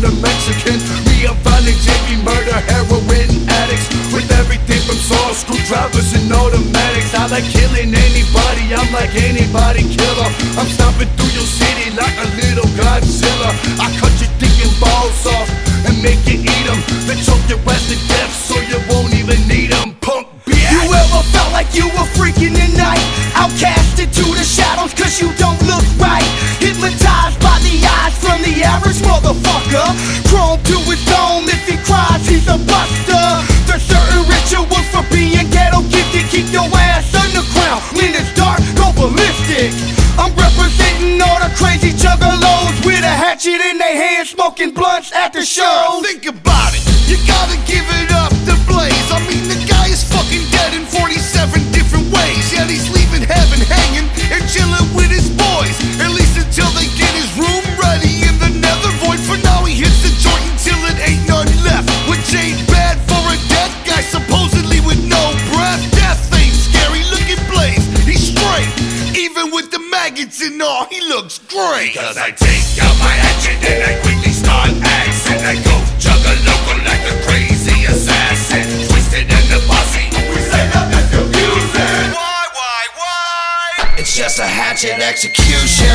a Mexican. Me, I'm violent, JB, murder, heroin addicts. With everything from saws, screwdrivers and automatics. I like killing anybody, I'm like anybody killer. I'm stomping through your city like a little Godzilla. I cut your thinking balls off and make you eat them. Then choke your ass to death so you won't even need them. Punk bitch. You ever felt like you were freaking the night? Outcasted to the shadows cause you don't look right. Hypnotized by the eyes from the average motherfucker. Chrome to his dome, if he cries he's a buster. There's certain rituals for being ghetto gifted. Keep your ass underground when it's dark, go ballistic. I'm representing all the crazy juggalos with a hatchet in their hand, smoking blunts at the show. Think about it, you gotta give it up to Blaze. I mean, the guy is fucking dead in 47 different ways. Yet he's leaving heaven hanging and chilling with his boys. At least until they get his room ready in the nether void. For now he hits the joint until it ain't none left. Which ain't bad for a dead guy supposedly with no breath. Death ain't scary, look at Blaze, he's straight. Even with the maggots and all, he looks great. Cause I take out my hatchet and I quickly start axing. I go juggle-local like a crazy assassin. Twisted in the posse, we say nothing's confusing. Why? It's just a hatchet execution.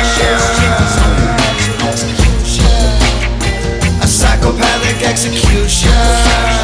A psychopathic execution.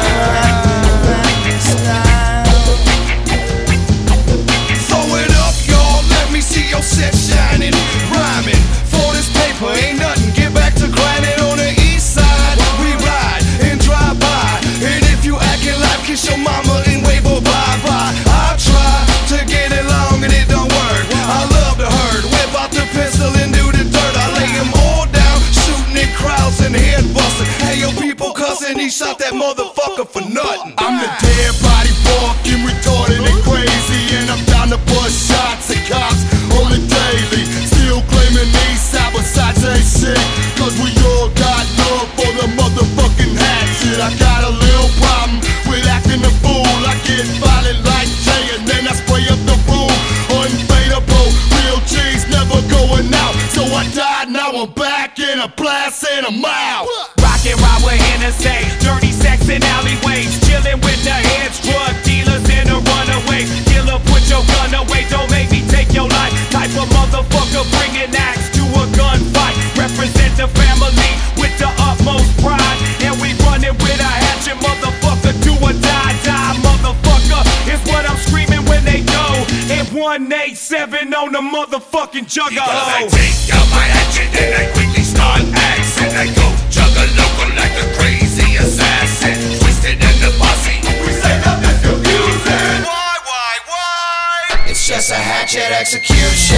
Throw it up, y'all, let me see your set shining. Rhyming for this paper, ain't nothing. Get back to grinding on the east side. We ride and drive by. And if you acting like kiss your mama and wave her bye-bye. I try to get it long and it don't work. I love the herd, whip out the pistol and do the dirt. I lay them all down, shooting in crowds and head busting. Hey, yo, people cussing, he shot that motherfucker for nothing. I'm the dead body walking, retarded and crazy. And I'm down to bust shots at cops on the daily. Still claiming these side besides ain't shit. Cause we all got love for the motherfucking hatchet. I got a little problem with acting a fool. I get violent like Jay and then I spray up the room. Unfadable, real G's never going out. So I died, now I'm back in a blast and I'm out. Rockin' ride with Hennessy, dirty sex in alleyways, chillin' with the heads, drug dealers in a runaway. Killer, put your gun away, don't make me take your life. Type of motherfucker bringing axe to a gunfight. Represent the family with the utmost pride, and we running with a hatchet, motherfucker. Do or die, motherfucker. Is what I'm screaming when they go. And 187 on the motherfucking jugger. Cause I take out my hatchet and I quickly start axing. I go juggle-local like a crazy assassin. Twisted in the posse, we say nothing's confusing. Why? It's just a hatchet execution.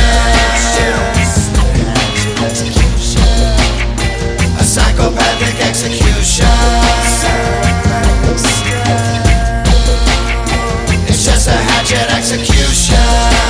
A psychopathic execution. It's just a hatchet execution.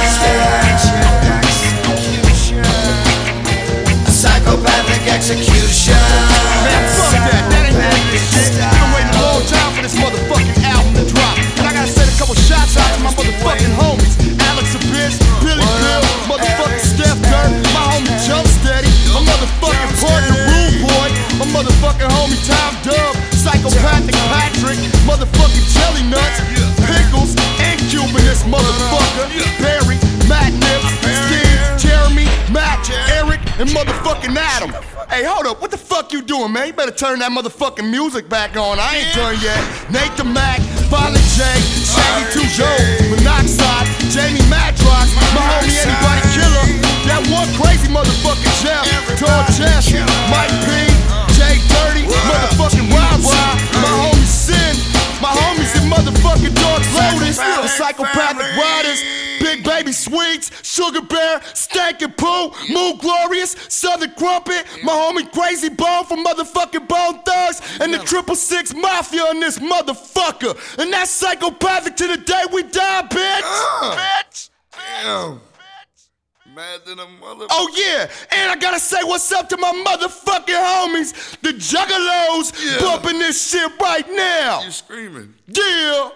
A psychopathic execution. Man, fuck that, that ain't that shit. I've been waiting a long time for this motherfucking album to drop. And I gotta send a couple shots out to my motherfucking homies. Alex Abyss, Billy Bill, motherfucking Steph Dirt, my homie Jump Steady, my motherfucking partner Rude Boy, my motherfucking homie Tom Dub, Psychopathic Patrick, motherfucking Jelly Nuts, Pickles, and Cuban this motherfucker, Barry, Matt Nips, Steve, Jeremy, Matt, Eric, and motherfucking Adam. Hey, hold up, what the fuck you doing, man? You better turn that motherfucking music back on. I ain't done yet. Nathan Mack, Violent J, Shaggy 2 Joe, Monoxide, Jamie Madrox, my homie Anybody Killer, that one crazy motherfucking Jeff, Tall Chess, Mike P, Jay Dirty, motherfucking Rob, my homie Sin, my homies in motherfucking Dark Lotus, the Psychopathic Riders, Big Baby Sweets, Sugar Bear, Stank and Pooh, Moon Glorious, Southern Crumpet, my homie Crazy Bone from motherfucking Bone Thugs, and the 666 Mafia on this motherfucker. And that's psychopathic to the day we die, bitch! Bitch! Damn. Mad than a motherfucker. Oh yeah, and I gotta say what's up to my motherfucking homies, the Juggalos, bumping this shit right now. You screaming. Yeah.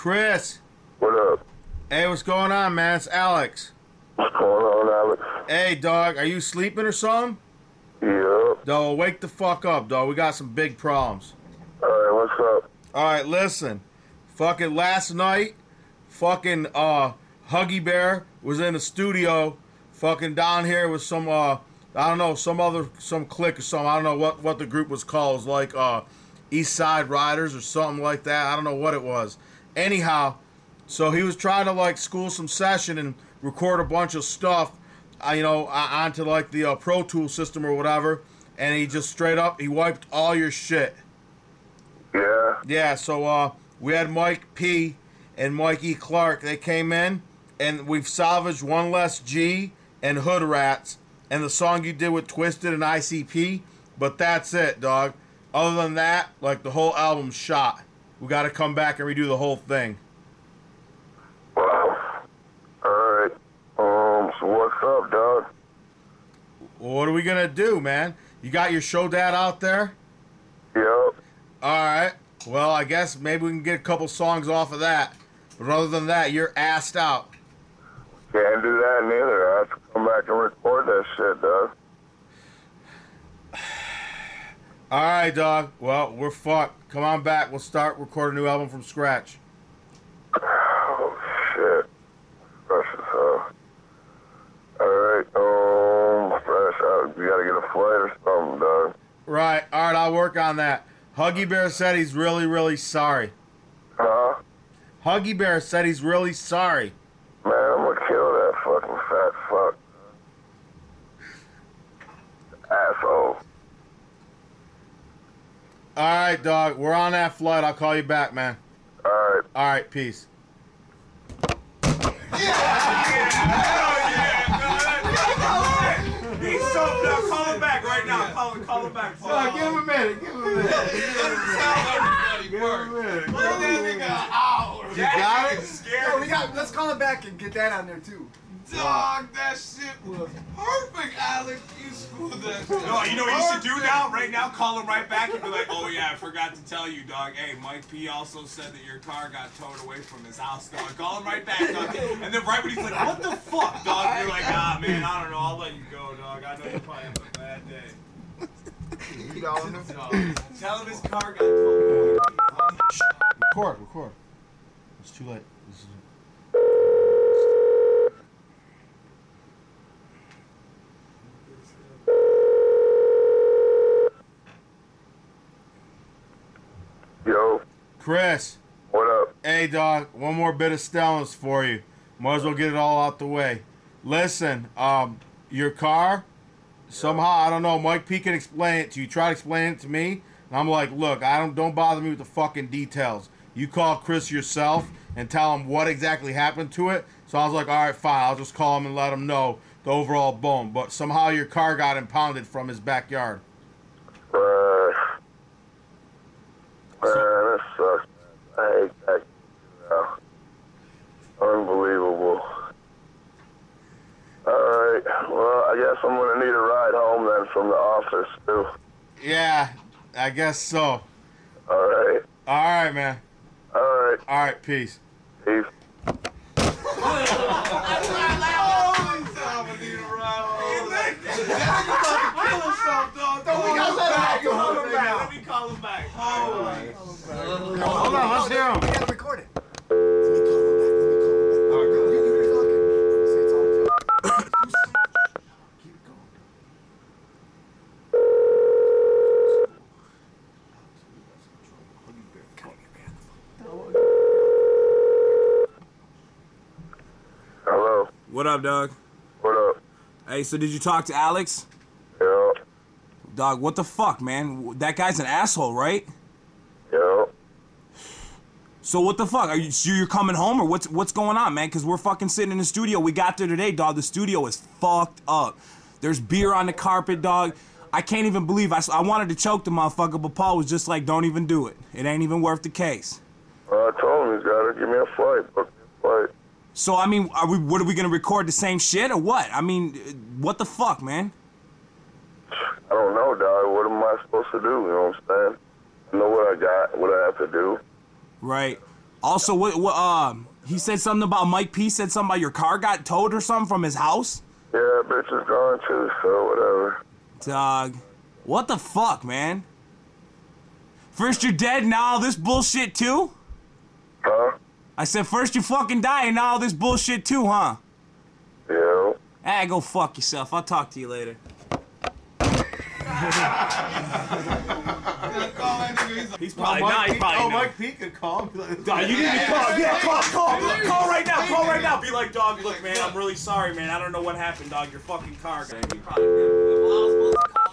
Chris. What up? Hey, what's going on, man? It's Alex. What's going on, Alex? Hey, dog, are you sleeping or something? Yep. Dog, wake the fuck up, dog. We got some big problems. Alright, what's up? Alright, listen. Fucking last night, fucking Huggy Bear was in the studio, fucking down here with some I don't know, some clique or something. I don't know what the group was called. It was like East Side Riders or something like that. I don't know what it was. Anyhow, so he was trying to like school some session and record a bunch of stuff, onto like the Pro Tool system or whatever, and he just straight up, he wiped all your shit. Yeah. Yeah, so we had Mike P and Mike E. Clark. They came in, and we've salvaged One Less G and Hood Rats and the song you did with Twisted and ICP, but that's it, dog. Other than that, like, the whole album's shot. We got to come back and redo the whole thing. Wow. Alright. So what's up, dog? Well, what are we going to do, man? You got your show dad out there? Yep. Alright. Well, I guess maybe we can get a couple songs off of that. But other than that, you're assed out. Can't do that neither. I have to come back and record that shit, dog. Alright, dog. Well, we're fucked. Come on back. We'll start recording a new album from scratch. Oh, shit. Fresh as hell. Alright, fresh out. You gotta get a flight or something, dog. Right. Alright, I'll work on that. Huggy Bear said he's really, really sorry. Huh? Huggy Bear said he's really sorry. Man, I'm gonna kill that fucking fat fuck. Asshole. Alright, dog. We're on that flight. I'll call you back, man. Alright. Alright, peace. He's so now. Call him back right now. Call him back. Give him a minute. Give him a minute. You got it? Scared. Let's call it back and get that on there too. Dog, that shit was perfect, Alex. You screwed that shit. No, you know what you should do now? Right now, call him right back and be like, oh yeah, I forgot to tell you, dog. Hey, Mike P also said that your car got towed away from his house, dog. Call him right back, dog. And then right when he's like, what the fuck, dog? You're like, ah, man, I don't know. I'll let you go, dog. I know you're probably having a bad day. Dog, tell him his car got towed away. Record. It's too late. Yo. Chris. What up? Hey, dog. One more bit of Stellan's for you. Might as well get it all out the way. Listen, your car, somehow, I don't know, Mike P can explain it to you. Try to explain it to me. And I'm like, look, don't bother me with the fucking details. You call Chris yourself and tell him what exactly happened to it. So I was like, all right, fine. I'll just call him and let him know the overall bone. But somehow your car got impounded from his backyard. Man, that sucks. I hate that. Unbelievable. Alright, well, I guess I'm gonna need a ride home then from the office, too. Yeah, I guess so. Alright. Alright, man. Alright. Alright, peace. Peace. Let me call him back. Hold on, let's hear him. We gotta record it. Hello. What up, dog? What up? Hey, so did you talk to Alex? Yo. Dog, what the fuck, man? That guy's an asshole, right? Yo. So what the fuck? You're coming home or what's going on, man? Because we're fucking sitting in the studio. We got there today, dog. The studio is fucked up. There's beer on the carpet, dog. I can't even believe I wanted to choke the motherfucker, but Paul was just like, don't even do it. It ain't even worth the case. I told him he's gotta give me a flight. Book me a flight. So, I mean, what are we gonna record the same shit or what? I mean, what the fuck, man? I don't know, dog. What am I supposed to do? You know what I'm saying? I know what I got, what I have to do. Right. Also, he said something about Mike P said something about your car got towed or something from his house? Yeah, bitch is gone too, so whatever. Dog. What the fuck, man? First you're dead, now all this bullshit too? Huh? I said first you fucking die and now all this bullshit too, huh? Yeah. Ah, go fuck yourself. I'll talk to you later. He's probably not. He's probably Mike P could call him. Dog, you need to call. Yeah, call right now. Call right now. Be like, dog, look, man, I'm really sorry, man. I don't know what happened, dog. Your fucking car. You probably.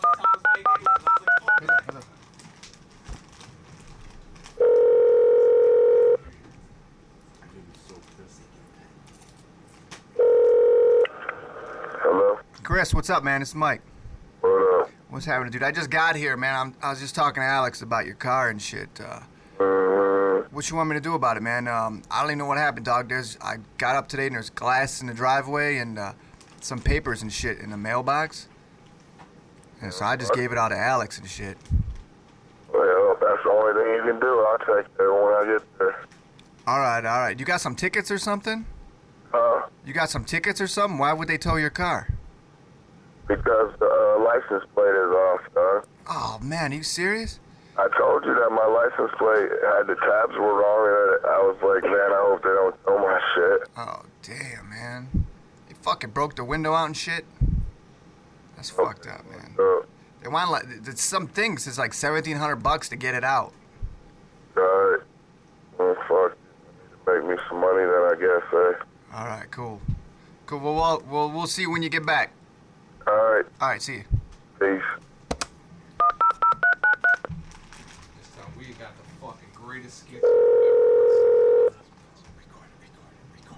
Hello? Chris, what's up, man? It's Mike. What up? What's happening, dude? I just got here, man. I was just talking to Alex about your car and shit. What you want me to do about it, man? I don't even know what happened, dog. I got up today and there's glass in the driveway and some papers and shit in the mailbox. And so I just gave it out to Alex and shit. Well, if that's the only thing you can do, I'll take it when I get there. All right. You got some tickets or something? You got some tickets or something? Why would they tow your car? Because the license plate is off, dog. Oh, man, are you serious? I told you that my license plate had the tabs were wrong, and I was like, man, I hope they don't tow my shit. Oh, damn, man. They fucking broke the window out and shit? That's fucked up, man. They want like some things. It's like $1,700 to get it out. Alright. Well, fuck. Make me some money then, I guess, eh? All right, cool. Well, we'll see you when you get back. Alright. All right, see you. Peace. This time we got the fucking greatest skits you've ever heard. Record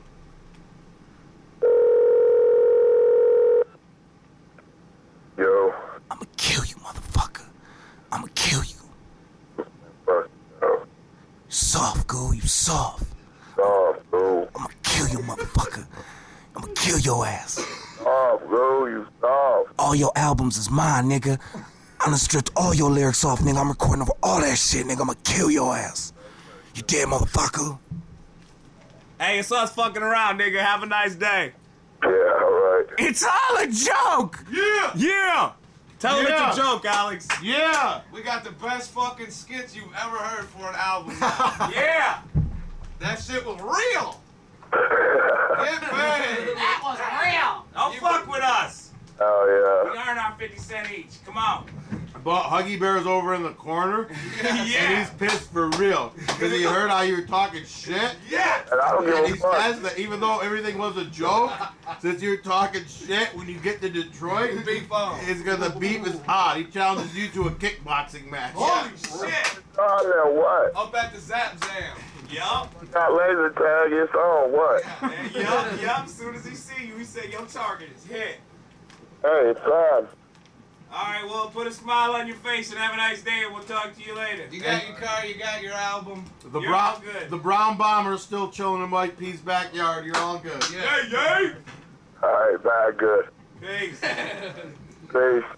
it. Yo. I'ma kill you, motherfucker. I'ma kill you. Fuck. Oh. Soft, goo. You soft. Soft, bro. I'ma kill you, motherfucker. I'ma kill your ass. Soft, bro. You soft. All your albums is mine, nigga. I'm gonna strip all your lyrics off, nigga. I'm recording over all that shit, nigga. I'ma kill your ass. You dead, motherfucker. Hey, it's us fucking around, nigga. Have a nice day. Yeah, alright. It's all a joke. Yeah. Yeah. Tell him Yeah. it's a joke, Alex. Yeah. We got the best fucking skits you've ever heard for an album. Yeah. That shit was real. Get paid. That was real. Don't fuck with us. Oh, We earn our 50 cents each. Come on. But Huggy Bear's over in the corner, and Yeah. he's pissed for real. Because he heard how you were talking shit. Yeah. And I don't give And a he fuck. says that even though everything was a joke, since you're talking shit, when you get to Detroit, Beef on. it's because the beef is hot. He challenges you to a kickboxing match. Holy shit. Oh, then what? Up at the Zap Zam. Yup. Got laser tag, it's on, what? Yup. As soon as he see you, he say, your target is hit. Hey, it's on. All right, well, put a smile on your face and have a nice day, and we'll talk to you later. You got your car, you got your album. The You're brown, all good. the brown bomber's still chilling in Mike P's backyard. You're all good. Yeah. Yay! Alright, bad, good. Peace. Peace.